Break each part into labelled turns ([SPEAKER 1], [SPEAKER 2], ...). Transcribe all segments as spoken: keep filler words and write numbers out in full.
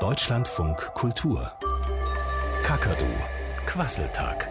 [SPEAKER 1] Deutschlandfunk Kultur. Kakadu, Quasseltag.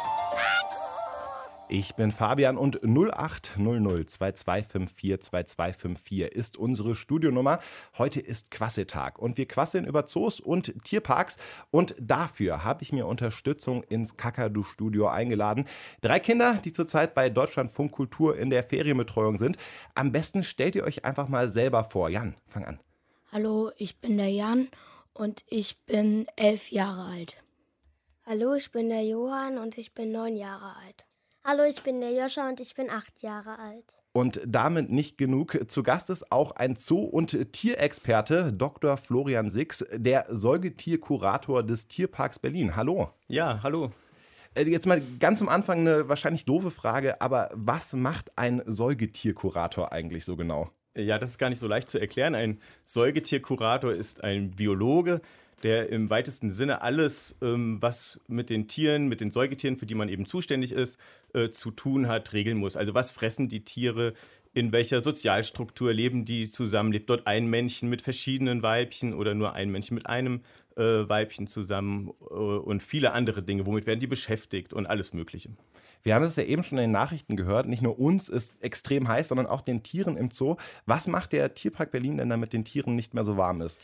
[SPEAKER 2] Ich bin Fabian und null acht null null zwei zwei fünf vier zwei zwei fünf vier ist unsere Studionummer. Heute ist Quasseltag und wir quasseln über Zoos und Tierparks und dafür habe ich mir Unterstützung ins Kakadu-Studio eingeladen. Drei Kinder, die zurzeit bei Deutschlandfunk Kultur in der Ferienbetreuung sind. Am besten stellt ihr euch einfach mal selber vor. Jan, fang an.
[SPEAKER 3] Hallo, ich bin der Jan und ich bin elf Jahre alt.
[SPEAKER 4] Hallo, ich bin der Johann und ich bin neun Jahre alt. Hallo, ich bin der Joscha und ich bin acht Jahre alt.
[SPEAKER 2] Und damit nicht genug. Zu Gast ist auch ein Zoo- und Tierexperte, Doktor Florian Six, der Säugetierkurator des Tierparks Berlin. Hallo.
[SPEAKER 5] Ja, hallo.
[SPEAKER 2] Jetzt mal ganz am Anfang eine wahrscheinlich doofe Frage, aber was macht ein Säugetierkurator eigentlich so genau?
[SPEAKER 5] Ja, das ist gar nicht so leicht zu erklären. Ein Säugetierkurator ist ein Biologe, der im weitesten Sinne alles, ähm, was mit den Tieren, mit den Säugetieren, für die man eben zuständig ist, äh, zu tun hat, regeln muss. Also was fressen die Tiere, in welcher Sozialstruktur leben die zusammen? Lebt dort ein Männchen mit verschiedenen Weibchen oder nur ein Männchen mit einem äh, Weibchen zusammen äh, und viele andere Dinge. Womit werden die beschäftigt und alles Mögliche.
[SPEAKER 2] Wir haben es ja eben schon in den Nachrichten gehört, nicht nur uns ist extrem heiß, sondern auch den Tieren im Zoo. Was macht der Tierpark Berlin denn, damit den Tieren nicht mehr so warm ist?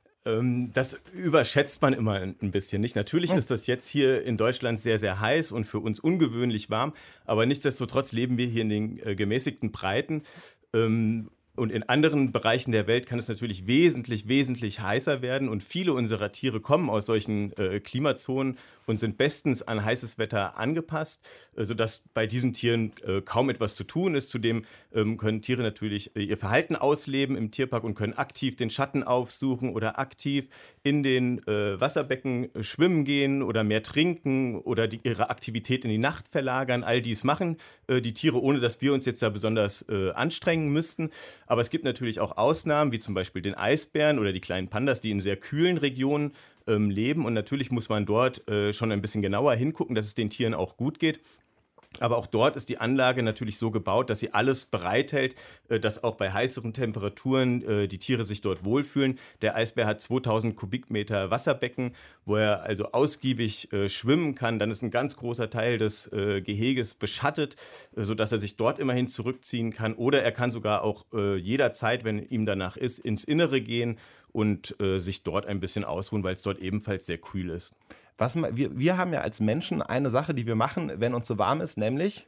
[SPEAKER 5] Das überschätzt man immer ein bisschen, nicht? Natürlich ist das jetzt hier in Deutschland sehr, sehr heiß und für uns ungewöhnlich warm, aber nichtsdestotrotz leben wir hier in den äh, gemäßigten Breiten. Ähm, Und in anderen Bereichen der Welt kann es natürlich wesentlich, wesentlich heißer werden. Und viele unserer Tiere kommen aus solchen äh, Klimazonen und sind bestens an heißes Wetter angepasst, äh, sodass bei diesen Tieren äh, kaum etwas zu tun ist. Zudem ähm, können Tiere natürlich äh, ihr Verhalten ausleben im Tierpark und können aktiv den Schatten aufsuchen oder aktiv in den äh, Wasserbecken äh, schwimmen gehen oder mehr trinken oder die, ihre Aktivität in die Nacht verlagern. All dies machen äh, die Tiere, ohne dass wir uns jetzt da besonders äh, anstrengen müssten. Aber es gibt natürlich auch Ausnahmen, wie zum Beispiel den Eisbären oder die kleinen Pandas, die in sehr kühlen Regionen ähm, leben. Und natürlich muss man dort äh, schon ein bisschen genauer hingucken, dass es den Tieren auch gut geht. Aber auch dort ist die Anlage natürlich so gebaut, dass sie alles bereithält, dass auch bei heißeren Temperaturen die Tiere sich dort wohlfühlen. Der Eisbär hat zweitausend Kubikmeter Wasserbecken, wo er also ausgiebig schwimmen kann. Dann ist ein ganz großer Teil des Geheges beschattet, sodass er sich dort immerhin zurückziehen kann. Oder er kann sogar auch jederzeit, wenn ihm danach ist, ins Innere gehen und sich dort ein bisschen ausruhen, weil es dort ebenfalls sehr kühl ist.
[SPEAKER 2] Was, wir, wir haben ja als Menschen eine Sache, die wir machen, wenn uns so warm ist, nämlich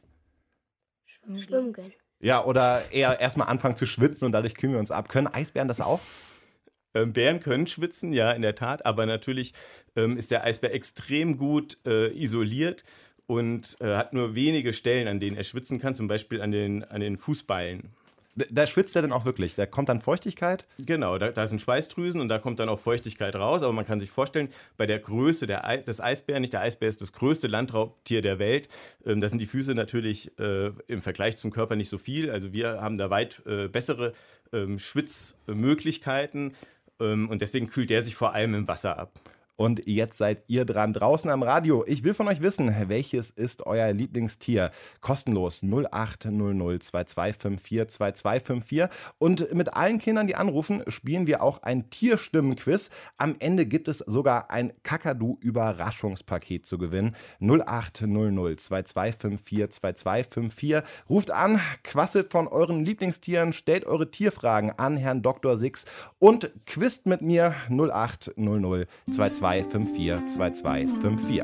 [SPEAKER 4] Schwimmen gehen.
[SPEAKER 2] Ja, oder eher erstmal anfangen zu schwitzen und dadurch kühlen wir uns ab. Können Eisbären das auch?
[SPEAKER 5] Ähm, Bären können schwitzen, ja, in der Tat, aber natürlich ähm, ist der Eisbär extrem gut äh, isoliert und äh, hat nur wenige Stellen, an denen er schwitzen kann, zum Beispiel an den, an den Fußballen.
[SPEAKER 2] Da schwitzt er dann auch wirklich? Da kommt dann Feuchtigkeit?
[SPEAKER 5] Genau, da, da sind Schweißdrüsen und da kommt dann auch Feuchtigkeit raus. Aber man kann sich vorstellen, bei der Größe der Ei, des Eisbären, nicht der Eisbär ist das größte Landraubtier der Welt, ähm, da sind die Füße natürlich äh, im Vergleich zum Körper nicht so viel. Also wir haben da weit äh, bessere ähm, Schwitzmöglichkeiten ähm, und deswegen kühlt der sich vor allem im Wasser ab.
[SPEAKER 2] Und jetzt seid ihr dran, draußen am Radio. Ich will von euch wissen, welches ist euer Lieblingstier? Kostenlos null acht null null zwei zwei fünf vier zwei zwei fünf vier. Und mit allen Kindern, die anrufen, spielen wir auch ein Tierstimmenquiz. Am Ende gibt es sogar ein Kakadu-Überraschungspaket zu gewinnen. null acht null null zwei zwei fünf vier zwei zwei fünf vier. Ruft an, quasselt von euren Lieblingstieren, stellt eure Tierfragen an Herrn Doktor Six und quizt mit mir null acht null null zwei zwei fünf vier zwei zwei fünf vier.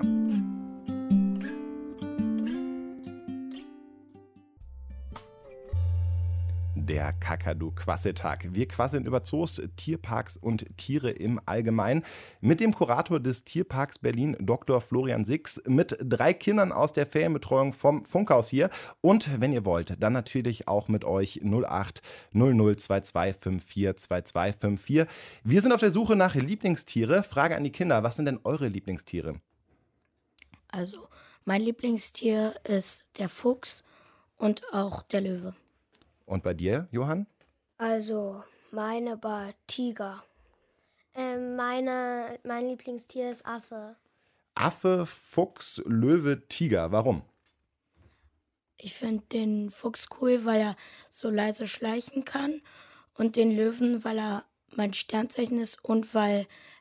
[SPEAKER 2] Der Kakadu-Quasseltag. Wir quasseln über Zoos, Tierparks und Tiere im Allgemeinen mit dem Kurator des Tierparks Berlin, Doktor Florian Six, mit drei Kindern aus der Ferienbetreuung vom Funkhaus hier. Und wenn ihr wollt, dann natürlich auch mit euch null acht null null zwei zwei fünf vier zwei zwei fünf vier. Wir sind auf der Suche nach Lieblingstiere. Frage an die Kinder, was sind denn eure Lieblingstiere?
[SPEAKER 3] Also, mein Lieblingstier ist der Fuchs und auch der Löwe.
[SPEAKER 2] Und bei dir, Johann?
[SPEAKER 4] Also, meine war Tiger. Ähm, meine, mein Lieblingstier ist Affe.
[SPEAKER 2] Affe, Fuchs, Löwe, Tiger. Warum?
[SPEAKER 3] Ich finde den Fuchs cool, weil er so leise schleichen kann. Und den Löwen, weil er mein Sternzeichen ist und weil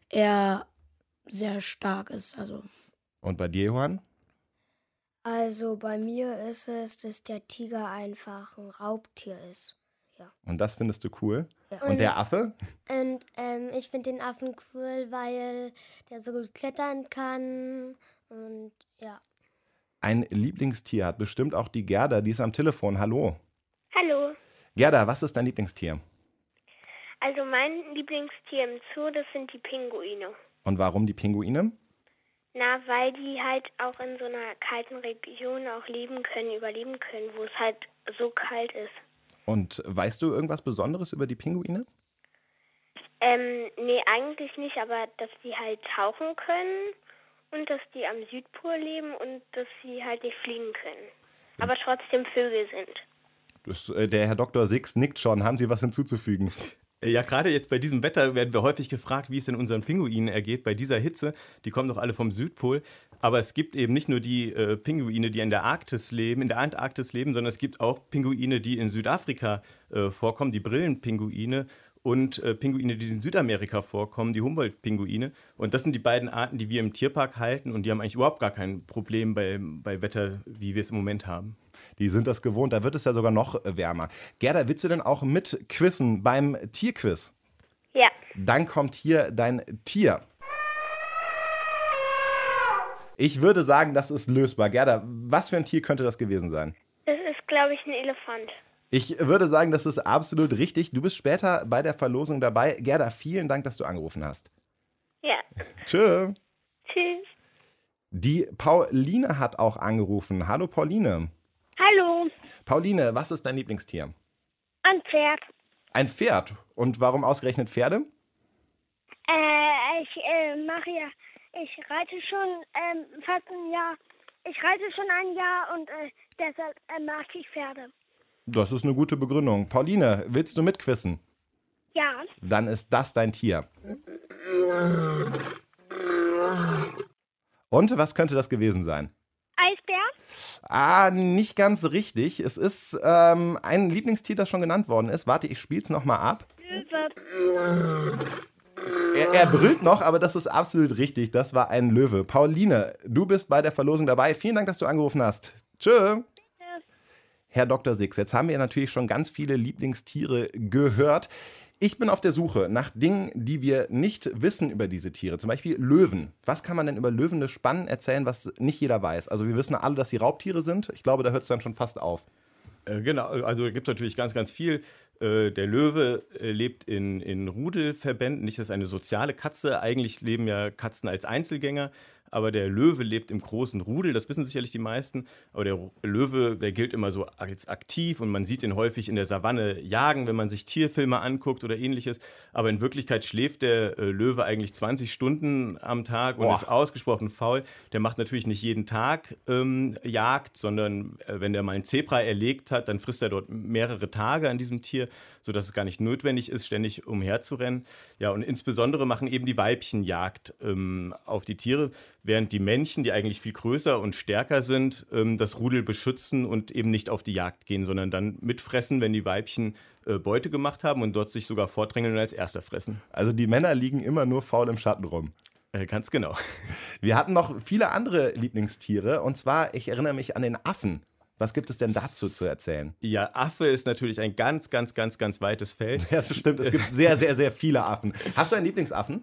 [SPEAKER 3] er sehr stark ist. Also
[SPEAKER 2] Und bei dir, Johann?
[SPEAKER 4] Also bei mir ist es, dass der Tiger einfach ein Raubtier ist.
[SPEAKER 2] Und das findest du cool?
[SPEAKER 4] Ja.
[SPEAKER 2] Und der Affe?
[SPEAKER 4] Und ähm, ich finde den Affen cool, weil der so gut klettern kann. Und ja.
[SPEAKER 2] Ein Lieblingstier hat bestimmt auch die Gerda, die ist am Telefon. Hallo.
[SPEAKER 6] Hallo.
[SPEAKER 2] Gerda, was ist dein Lieblingstier?
[SPEAKER 6] Also mein Lieblingstier im Zoo, das sind die Pinguine.
[SPEAKER 2] Und warum die Pinguine?
[SPEAKER 6] Na, weil die halt auch in so einer kalten Region auch leben können, überleben können, wo es halt so kalt ist.
[SPEAKER 2] Und weißt du irgendwas Besonderes über die Pinguine?
[SPEAKER 6] Ähm, nee, eigentlich nicht, aber dass die halt tauchen können und dass die am Südpol leben und dass sie halt nicht fliegen können. Aber trotzdem Vögel sind.
[SPEAKER 2] Das, äh, der Herr Doktor Six nickt schon. Haben Sie was hinzuzufügen?
[SPEAKER 5] Ja, gerade jetzt bei diesem Wetter werden wir häufig gefragt, wie es denn unseren Pinguinen ergeht. Bei dieser Hitze, die kommen doch alle vom Südpol. Aber es gibt eben nicht nur die äh, Pinguine, die in der Arktis leben, in der Antarktis leben, sondern es gibt auch Pinguine, die in Südafrika äh, vorkommen, die Brillenpinguine. Und äh, Pinguine, die in Südamerika vorkommen, die Humboldt-Pinguine. Und das sind die beiden Arten, die wir im Tierpark halten. Und die haben eigentlich überhaupt gar kein Problem bei, bei Wetter, wie wir es im Moment haben.
[SPEAKER 2] Die sind das gewohnt, da wird es ja sogar noch wärmer. Gerda, willst du denn auch mit quizzen beim Tierquiz?
[SPEAKER 6] Ja.
[SPEAKER 2] Dann kommt hier dein Tier. Ich würde sagen, das ist lösbar. Gerda, was für ein Tier könnte das gewesen sein?
[SPEAKER 6] Das ist, glaube ich, ein Elefant.
[SPEAKER 2] Ich würde sagen, das ist absolut richtig. Du bist später bei der Verlosung dabei. Gerda, vielen Dank, dass du angerufen hast.
[SPEAKER 6] Ja.
[SPEAKER 2] Tschö.
[SPEAKER 6] Tschüss.
[SPEAKER 2] Die Pauline hat auch angerufen. Hallo Pauline.
[SPEAKER 7] Hallo,
[SPEAKER 2] Pauline, was ist dein Lieblingstier?
[SPEAKER 7] ein Pferd.
[SPEAKER 2] Ein Pferd. Und warum ausgerechnet Pferde?
[SPEAKER 7] Äh, ich äh, mache ja, ich reite schon ähm, fast ein Jahr. Ich reite schon ein Jahr und äh, deshalb äh, mag ich Pferde.
[SPEAKER 2] Das ist eine gute Begründung. Pauline, willst du mitquissen?
[SPEAKER 7] Ja,
[SPEAKER 2] Dann ist das dein Tier. Und was könnte das gewesen sein?
[SPEAKER 7] Eisbär,
[SPEAKER 2] Ah, nicht ganz richtig. Es ist ähm, ein Lieblingstier, das schon genannt worden ist. Warte, ich spiel's nochmal ab.
[SPEAKER 7] Löwe,
[SPEAKER 2] Er, er brüllt noch, aber das ist absolut richtig. Das war ein Löwe. Pauline, du bist bei der Verlosung dabei. Vielen Dank, dass du angerufen hast. Tschö. Herr Doktor Six, jetzt haben wir natürlich schon ganz viele Lieblingstiere gehört. Ich bin auf der Suche nach Dingen, die wir nicht wissen über diese Tiere. Zum Beispiel Löwen. Was kann man denn über Löwen spannend erzählen, was nicht jeder weiß? Also wir wissen alle, dass sie Raubtiere sind. Ich glaube, da hört es dann schon fast auf.
[SPEAKER 5] Äh, genau, also gibt es natürlich ganz, ganz viel. Äh, der Löwe äh, lebt in, in Rudelverbänden. Nicht, das ist eine soziale Katze. Eigentlich leben ja Katzen als Einzelgänger. Aber der Löwe lebt im großen Rudel, das wissen sicherlich die meisten. Aber der Löwe, der gilt immer so als aktiv und man sieht ihn häufig in der Savanne jagen, wenn man sich Tierfilme anguckt oder ähnliches. Aber in Wirklichkeit schläft der äh, Löwe eigentlich zwanzig Stunden am Tag und
[SPEAKER 2] Boah.
[SPEAKER 5] ist ausgesprochen faul. Der macht natürlich nicht jeden Tag ähm, Jagd, sondern äh, wenn der mal ein Zebra erlegt hat, dann frisst er dort mehrere Tage an diesem Tier, sodass es gar nicht notwendig ist, ständig umherzurennen. Ja, und insbesondere machen eben die Weibchen Jagd ähm, auf die Tiere, während die Männchen, die eigentlich viel größer und stärker sind, ähm, das Rudel beschützen und eben nicht auf die Jagd gehen, sondern dann mitfressen, wenn die Weibchen äh, Beute gemacht haben und dort sich sogar vordrängeln und als Erster fressen.
[SPEAKER 2] Also die Männer liegen immer nur faul im Schatten rum.
[SPEAKER 5] Äh, ganz genau.
[SPEAKER 2] Wir hatten noch viele andere Lieblingstiere. Und zwar, ich erinnere mich an den Affen. Was gibt es denn dazu zu erzählen?
[SPEAKER 5] Ja, Affe ist natürlich ein ganz, ganz, ganz, ganz weites Feld.
[SPEAKER 2] Ja, das stimmt. Es gibt sehr, sehr, sehr viele Affen. Hast du einen Lieblingsaffen?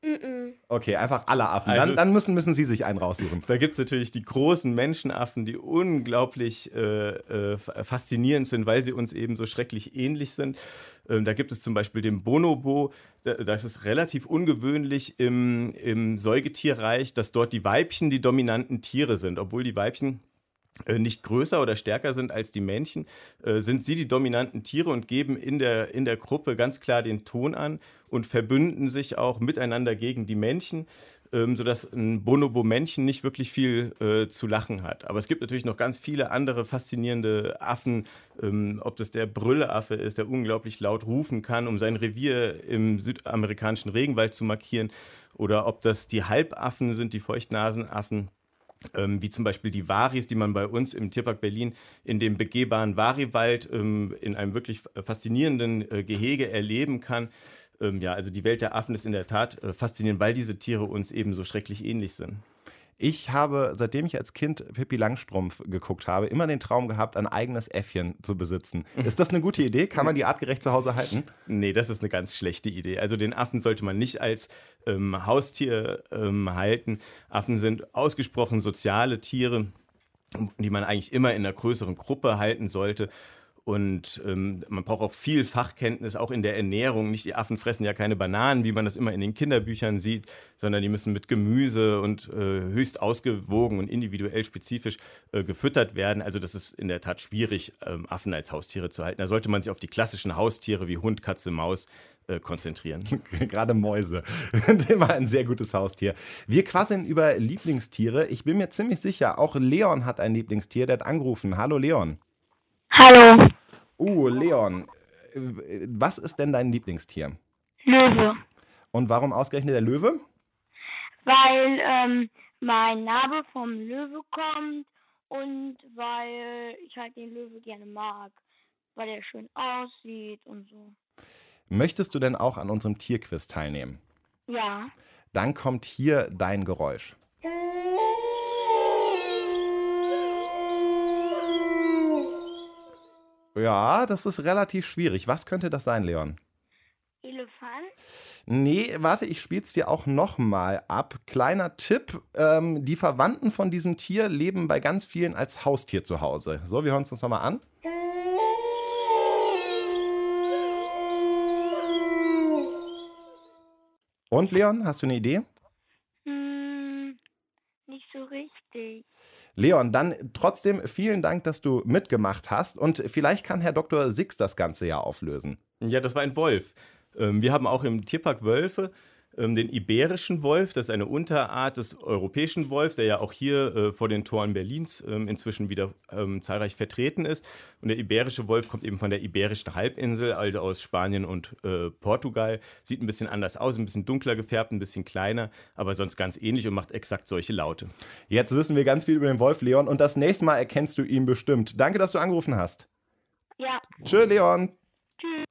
[SPEAKER 2] Okay, einfach alle Affen.
[SPEAKER 5] Also
[SPEAKER 2] Dann,
[SPEAKER 5] es-
[SPEAKER 2] dann müssen, müssen Sie sich einen raussuchen.
[SPEAKER 5] Da gibt es natürlich die großen Menschenaffen, die unglaublich äh, äh, faszinierend sind, weil sie uns eben so schrecklich ähnlich sind. Ähm, da gibt es zum Beispiel den Bonobo. Da- Das ist relativ ungewöhnlich im, im Säugetierreich, dass dort die Weibchen die dominanten Tiere sind, obwohl die Weibchen äh, nicht größer oder stärker sind als die Männchen, äh, sind sie die dominanten Tiere und geben in der, in der Gruppe ganz klar den Ton an und verbünden sich auch miteinander gegen die Männchen, ähm, sodass ein Bonobo-Männchen nicht wirklich viel äh, zu lachen hat. Aber es gibt natürlich noch ganz viele andere faszinierende Affen, ähm, ob das der Brülleaffe ist, der unglaublich laut rufen kann, um sein Revier im südamerikanischen Regenwald zu markieren, oder ob das die Halbaffen sind, die Feuchtnasenaffen, Ähm, wie zum Beispiel die Waris, die man bei uns im Tierpark Berlin in dem begehbaren Wariwald ähm, in einem wirklich faszinierenden äh, Gehege erleben kann. Ähm, ja, also die Welt der Affen ist in der Tat äh, faszinierend, weil diese Tiere uns eben so schrecklich ähnlich sind.
[SPEAKER 2] Ich habe, seitdem ich als Kind Pippi Langstrumpf geguckt habe, immer den Traum gehabt, ein eigenes Äffchen zu besitzen. Ist das eine gute Idee? Kann man die artgerecht zu Hause halten?
[SPEAKER 5] Nee, das ist eine ganz schlechte Idee. Also den Affen sollte man nicht als ähm, Haustier ähm, halten. Affen sind ausgesprochen soziale Tiere, die man eigentlich immer in einer größeren Gruppe halten sollte. Und ähm, man braucht auch viel Fachkenntnis, auch in der Ernährung. Nicht die Affen fressen ja keine Bananen, wie man das immer in den Kinderbüchern sieht, sondern die müssen mit Gemüse und äh, höchst ausgewogen und individuell spezifisch äh, gefüttert werden. Also das ist in der Tat schwierig, ähm, Affen als Haustiere zu halten. Da sollte man sich auf die klassischen Haustiere wie Hund, Katze, Maus äh, konzentrieren.
[SPEAKER 2] Gerade Mäuse. Immer ein sehr gutes Haustier. Wir quasseln über Lieblingstiere. Ich bin mir ziemlich sicher, auch Leon hat ein Lieblingstier, der hat angerufen. Hallo Leon.
[SPEAKER 7] Hallo.
[SPEAKER 2] Uh, Leon, äh, was ist denn dein Lieblingstier?
[SPEAKER 7] Löwe.
[SPEAKER 2] Und warum ausgerechnet der Löwe?
[SPEAKER 7] Weil ähm, mein Name vom Löwe kommt und weil ich halt den Löwe gerne mag. Weil er schön aussieht und so.
[SPEAKER 2] Möchtest du denn auch an unserem Tierquiz teilnehmen?
[SPEAKER 7] Ja.
[SPEAKER 2] Dann kommt hier dein Geräusch. Ja, das ist relativ schwierig. Was könnte das sein, Leon?
[SPEAKER 7] Elefant?
[SPEAKER 2] Nee, warte, ich spiel's dir auch nochmal ab. Kleiner Tipp, ähm, die Verwandten von diesem Tier leben bei ganz vielen als Haustier zu Hause. So, wir hören uns das nochmal an. Und Leon, hast du eine Idee?
[SPEAKER 7] Hm, nicht so richtig.
[SPEAKER 2] Leon, dann trotzdem vielen Dank, dass du mitgemacht hast. Und vielleicht kann Herr Doktor Six das Ganze ja auflösen.
[SPEAKER 5] Ja, das war ein Wolf. Ähm, wir haben auch im Tierpark Wölfe ähm, den iberischen Wolf. Das ist eine Unterart des europäischen Wolfs, der ja auch hier äh, vor den Toren Berlins ähm, inzwischen wieder ähm, zahlreich vertreten ist. Und der iberische Wolf kommt eben von der iberischen Halbinsel, also aus Spanien und äh, Portugal. Sieht ein bisschen anders aus, ein bisschen dunkler gefärbt, ein bisschen kleiner, aber sonst ganz ähnlich und macht exakt solche Laute.
[SPEAKER 2] Jetzt wissen wir ganz viel über den Wolf, Leon, und das nächste Mal erkennst du ihn bestimmt. Danke, dass du angerufen hast.
[SPEAKER 7] Ja.
[SPEAKER 2] Tschö, Leon. Tschüss.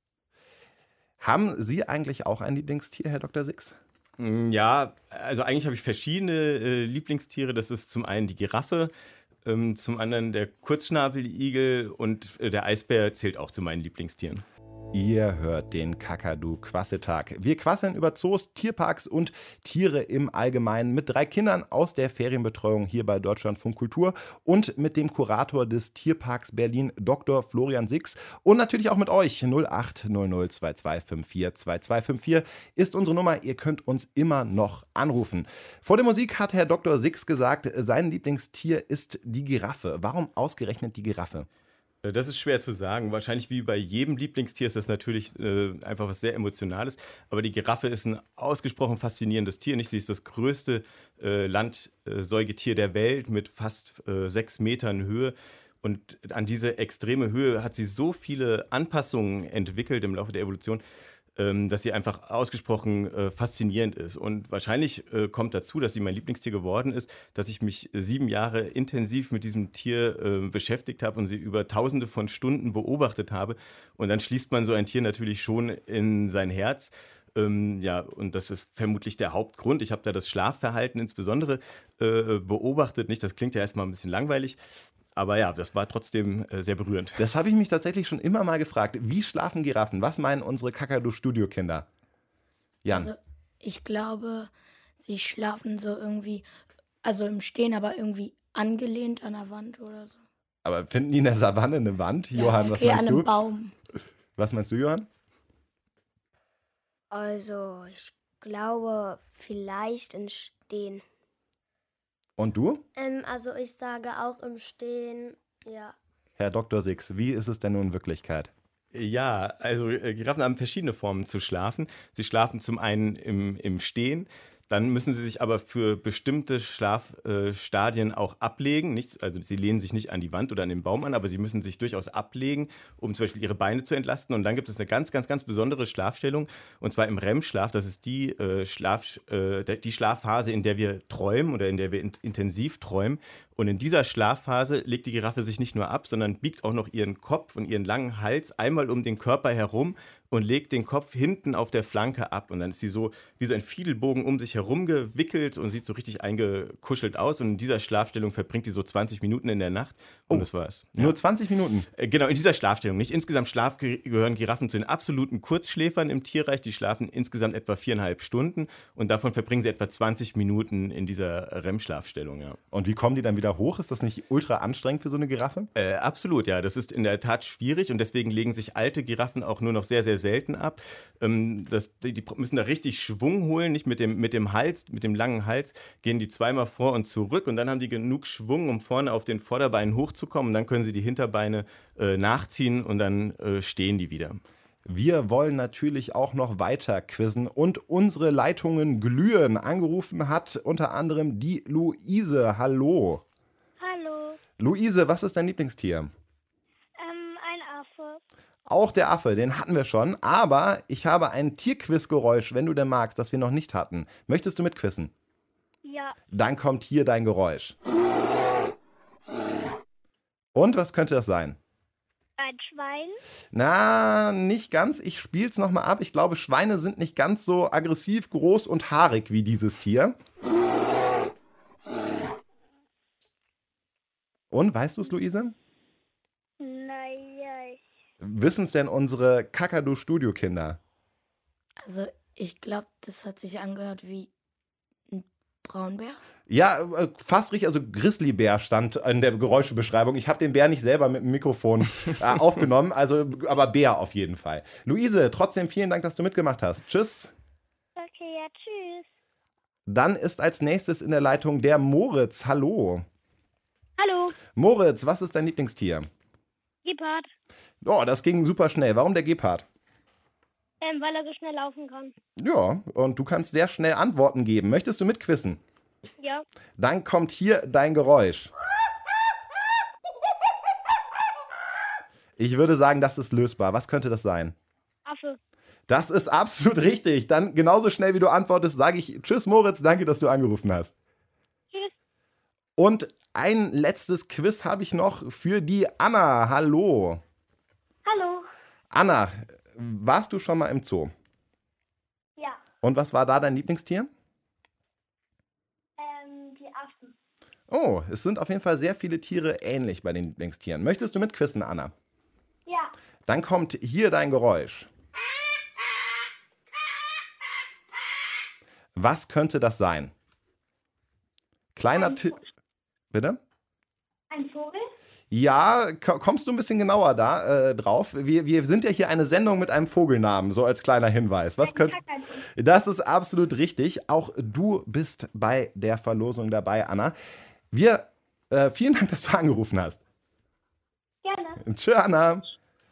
[SPEAKER 2] Haben Sie eigentlich auch ein Lieblingstier, Herr Doktor Six?
[SPEAKER 5] Ja, also eigentlich habe ich verschiedene äh, Lieblingstiere. Das ist zum einen die Giraffe, ähm, zum anderen der Kurzschnabeligel und äh, der Eisbär zählt auch zu meinen Lieblingstieren.
[SPEAKER 2] Ihr hört den Kakadu-Quasseltag. Wir quasseln über Zoos, Tierparks und Tiere im Allgemeinen mit drei Kindern aus der Ferienbetreuung hier bei Deutschlandfunk Kultur und mit dem Kurator des Tierparks Berlin, Doktor Florian Six. Und natürlich auch mit euch. null acht null null zwei zwei fünf vier zwei zwei fünf vier ist unsere Nummer. Ihr könnt uns immer noch anrufen. Vor der Musik hat Herr Doktor Six gesagt, sein Lieblingstier ist die Giraffe. Warum ausgerechnet die Giraffe?
[SPEAKER 5] Das ist schwer zu sagen. Wahrscheinlich wie bei jedem Lieblingstier ist das natürlich äh, einfach was sehr Emotionales. Aber die Giraffe ist ein ausgesprochen faszinierendes Tier. Nicht? Sie ist das größte äh, Landsäugetier der Welt mit fast äh, sechs Metern Höhe. Und an diese extreme Höhe hat sie so viele Anpassungen entwickelt im Laufe der Evolution, ähm, dass sie einfach ausgesprochen äh, faszinierend ist. Und wahrscheinlich äh, kommt dazu, dass sie mein Lieblingstier geworden ist, dass ich mich äh, sieben Jahre intensiv mit diesem Tier äh, beschäftigt habe und sie über tausende von Stunden beobachtet habe. Und dann schließt man so ein Tier natürlich schon in sein Herz. Ähm, ja, und das ist vermutlich der Hauptgrund. Ich habe da das Schlafverhalten insbesondere äh, beobachtet. Nicht, das klingt ja erstmal ein bisschen langweilig. Aber ja, das war trotzdem äh, sehr berührend.
[SPEAKER 2] Das habe ich mich tatsächlich schon immer mal gefragt. Wie schlafen Giraffen? Was meinen unsere Kakadu-Studio-Kinder? Jan?
[SPEAKER 3] Also, ich glaube, sie schlafen so irgendwie, also im Stehen, aber irgendwie angelehnt an der Wand oder so.
[SPEAKER 2] Aber finden die in der Savanne eine Wand?
[SPEAKER 3] Ja,
[SPEAKER 2] Johann, was
[SPEAKER 3] okay,
[SPEAKER 2] meinst
[SPEAKER 3] an einem
[SPEAKER 2] du?
[SPEAKER 3] Baum.
[SPEAKER 2] Was meinst du, Johann?
[SPEAKER 4] Also, ich glaube, vielleicht im Stehen.
[SPEAKER 2] Und du?
[SPEAKER 4] Ähm, also, ich sage auch im Stehen, ja.
[SPEAKER 2] Herr Doktor Six, wie ist es denn nun in Wirklichkeit?
[SPEAKER 5] Ja, also äh, Giraffen haben verschiedene Formen zu schlafen. Sie schlafen zum einen im, im Stehen, dann müssen sie sich aber für bestimmte Schlafstadien äh, auch ablegen. Nicht, also sie lehnen sich nicht an die Wand oder an den Baum an, aber sie müssen sich durchaus ablegen, um zum Beispiel ihre Beine zu entlasten. Und dann gibt es eine ganz, ganz, ganz besondere Schlafstellung, und zwar im R E M-Schlaf. Das ist die, äh, Schlaf, äh, die Schlafphase, in der wir träumen oder in der wir in- intensiv träumen. Und in dieser Schlafphase legt die Giraffe sich nicht nur ab, sondern biegt auch noch ihren Kopf und ihren langen Hals einmal um den Körper herum und legt den Kopf hinten auf der Flanke ab. Und dann ist sie so wie so ein Fiedelbogen um sich herum gewickelt und sieht so richtig eingekuschelt aus. Und in dieser Schlafstellung verbringt die so zwanzig Minuten in der Nacht. Und
[SPEAKER 2] Oh,
[SPEAKER 5] das war's. Ja.
[SPEAKER 2] Nur zwanzig Minuten.
[SPEAKER 5] Äh, Genau, in dieser Schlafstellung. Nicht insgesamt Schlaf ge- gehören Giraffen zu den absoluten Kurzschläfern im Tierreich. Die schlafen insgesamt etwa viereinhalb Stunden. Und davon verbringen sie etwa zwanzig Minuten in dieser R E M-Schlafstellung. Ja.
[SPEAKER 2] Und wie kommen die dann wieder hoch? Ist das nicht ultra anstrengend für so eine Giraffe?
[SPEAKER 5] Äh, absolut, ja. Das ist in der Tat schwierig und deswegen legen sich alte Giraffen auch nur noch sehr, sehr selten ab. Ähm, das, die, die müssen da richtig Schwung holen, nicht mit dem, mit dem Hals, mit dem langen Hals, gehen die zweimal vor und zurück und dann haben die genug Schwung, um vorne auf den Vorderbeinen hochzukommen. Und dann können sie die Hinterbeine äh, nachziehen und dann äh, stehen die wieder.
[SPEAKER 2] Wir wollen natürlich auch noch weiter quizzen und unsere Leitungen glühen. Angerufen hat unter anderem die Luise. Hallo.
[SPEAKER 6] Hallo.
[SPEAKER 2] Luise, was ist dein Lieblingstier?
[SPEAKER 6] Ähm, ein Affe.
[SPEAKER 2] Auch der Affe, den hatten wir schon. Aber ich habe ein Tierquizgeräusch, wenn du denn magst, das wir noch nicht hatten. Möchtest du mitquissen?
[SPEAKER 6] Ja.
[SPEAKER 2] Dann kommt hier dein Geräusch. Und was könnte das sein?
[SPEAKER 6] Ein Schwein.
[SPEAKER 2] Na, nicht ganz. Ich spiel's nochmal ab. Ich glaube, Schweine sind nicht ganz so aggressiv, groß und haarig wie dieses Tier. Und, weißt du es, Luise?
[SPEAKER 6] Naja, ich.
[SPEAKER 2] Wissen es denn unsere Kakadu-Studio-Kinder?
[SPEAKER 3] Also ich glaube, das hat sich angehört wie ein Braunbär.
[SPEAKER 2] Ja, äh, fast richtig. Also Grizzlybär stand in der Geräuschebeschreibung. Ich habe den Bär nicht selber mit dem Mikrofon äh, aufgenommen, also aber Bär auf jeden Fall. Luise, trotzdem vielen Dank, dass du mitgemacht hast. Tschüss.
[SPEAKER 6] Okay, ja, tschüss.
[SPEAKER 2] Dann ist als nächstes in der Leitung der Moritz. Hallo.
[SPEAKER 6] Hallo.
[SPEAKER 2] Moritz, was ist dein Lieblingstier?
[SPEAKER 6] Gepard.
[SPEAKER 2] Oh, das ging super schnell. Warum der Gepard?
[SPEAKER 6] Ähm, weil er so schnell laufen kann.
[SPEAKER 2] Ja, und du kannst sehr schnell Antworten geben. Möchtest du mitquissen?
[SPEAKER 6] Ja.
[SPEAKER 2] Dann kommt hier dein Geräusch. Ich würde sagen, das ist lösbar. Was könnte das sein?
[SPEAKER 6] Affe.
[SPEAKER 2] Das ist absolut richtig. Dann genauso schnell wie du antwortest, sage ich Tschüss Moritz, danke, dass du angerufen hast.
[SPEAKER 6] Tschüss.
[SPEAKER 2] Und ein letztes Quiz habe ich noch für die Anna. Hallo.
[SPEAKER 6] Hallo.
[SPEAKER 2] Anna, warst du schon mal im Zoo?
[SPEAKER 6] Ja.
[SPEAKER 2] Und was war da dein Lieblingstier?
[SPEAKER 6] Ähm, die Affen.
[SPEAKER 2] Oh, es sind auf jeden Fall sehr viele Tiere ähnlich bei den Lieblingstieren. Möchtest du mitquissen, Anna?
[SPEAKER 6] Ja.
[SPEAKER 2] Dann kommt hier dein Geräusch. Was könnte das sein? Kleiner
[SPEAKER 6] Ein
[SPEAKER 2] Tipp. Bitte?
[SPEAKER 6] Ein Vogel?
[SPEAKER 2] Ja, ko- kommst du ein bisschen genauer da äh, drauf? Wir, wir sind ja hier eine Sendung mit einem Vogelnamen, so als kleiner Hinweis. Was könnt,
[SPEAKER 6] Kakadu.
[SPEAKER 2] das ist absolut richtig. Auch du bist bei der Verlosung dabei, Anna. Wir, äh, vielen Dank, dass du angerufen hast.
[SPEAKER 6] Gerne.
[SPEAKER 2] Tschö, Anna.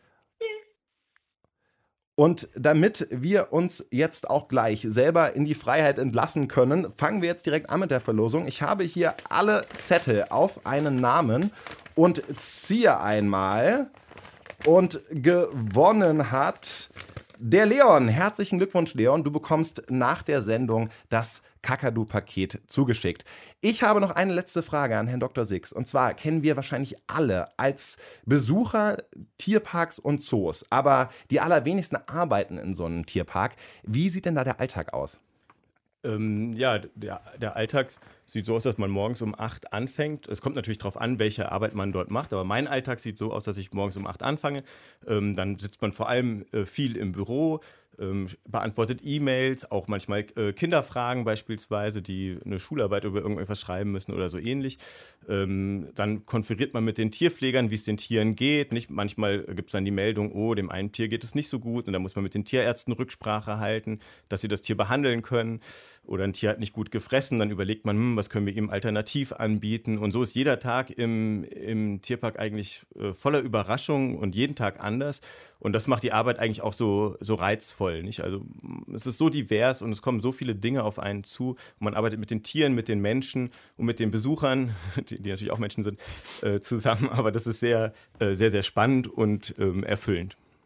[SPEAKER 2] Und damit wir uns jetzt auch gleich selber in die Freiheit entlassen können, fangen wir jetzt direkt an mit der Verlosung. Ich habe hier alle Zettel auf einen Namen und ziehe einmal. Und gewonnen hat der Leon. Herzlichen Glückwunsch, Leon. Du bekommst nach der Sendung das Kakadu-Paket zugeschickt. Ich habe noch eine letzte Frage an Herrn Doktor Six. Und zwar kennen wir wahrscheinlich alle als Besucher Tierparks und Zoos, aber die allerwenigsten arbeiten in so einem Tierpark. Wie sieht denn da der Alltag aus?
[SPEAKER 5] Ähm, ja, der, der Alltag sieht so aus, dass man morgens um acht anfängt. Es kommt natürlich darauf an, welche Arbeit man dort macht, aber mein Alltag sieht so aus, dass ich morgens um acht anfange. Ähm, dann sitzt man vor allem äh, viel im Büro, ähm, beantwortet E-Mails, auch manchmal äh, Kinderfragen beispielsweise, die eine Schularbeit über irgendetwas schreiben müssen oder so ähnlich. Ähm, dann konferiert man mit den Tierpflegern, wie es den Tieren geht. Nicht, manchmal gibt es dann die Meldung, oh, dem einen Tier geht es nicht so gut und dann muss man mit den Tierärzten Rücksprache halten, dass sie das Tier behandeln können. Oder ein Tier hat nicht gut gefressen, dann überlegt man, hm, was können wir ihm alternativ anbieten. Und so ist jeder Tag im, im Tierpark eigentlich äh, voller Überraschungen und jeden Tag anders. Und das macht die Arbeit eigentlich auch so, so reizvoll. Nicht? Also es ist so divers und es kommen so viele Dinge auf einen zu. Und man arbeitet mit den Tieren, mit den Menschen und mit den Besuchern, die, die natürlich auch Menschen sind, äh, zusammen. Aber das ist sehr, äh, sehr, sehr spannend und ähm, erfüllend.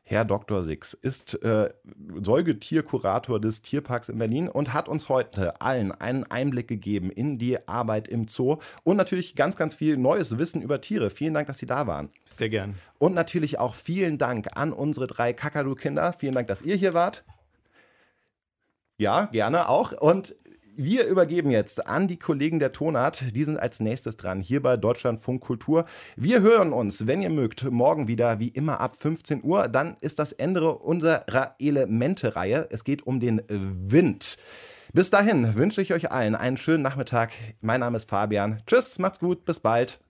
[SPEAKER 2] Herr Doktor Six ist äh, Säugetierkurator des Tierparks in Berlin und hat uns heute allen einen Einblick gegeben in die Arbeit im Zoo und natürlich ganz, ganz viel neues Wissen über Tiere. Vielen Dank, dass Sie da waren.
[SPEAKER 5] Sehr gern.
[SPEAKER 2] Und natürlich auch vielen Dank an unsere drei Kakadu-Kinder. Vielen Dank, dass ihr hier wart. Ja, gerne auch. Und wir übergeben jetzt an die Kollegen der Tonart. Die sind als nächstes dran, hier bei Deutschlandfunk Kultur. Wir hören uns, wenn ihr mögt, morgen wieder, wie immer ab fünfzehn Uhr. Dann ist das Ende unserer Elemente-Reihe. Es geht um den Wind. Bis dahin wünsche ich euch allen einen schönen Nachmittag. Mein Name ist Fabian. Tschüss, macht's gut, bis bald.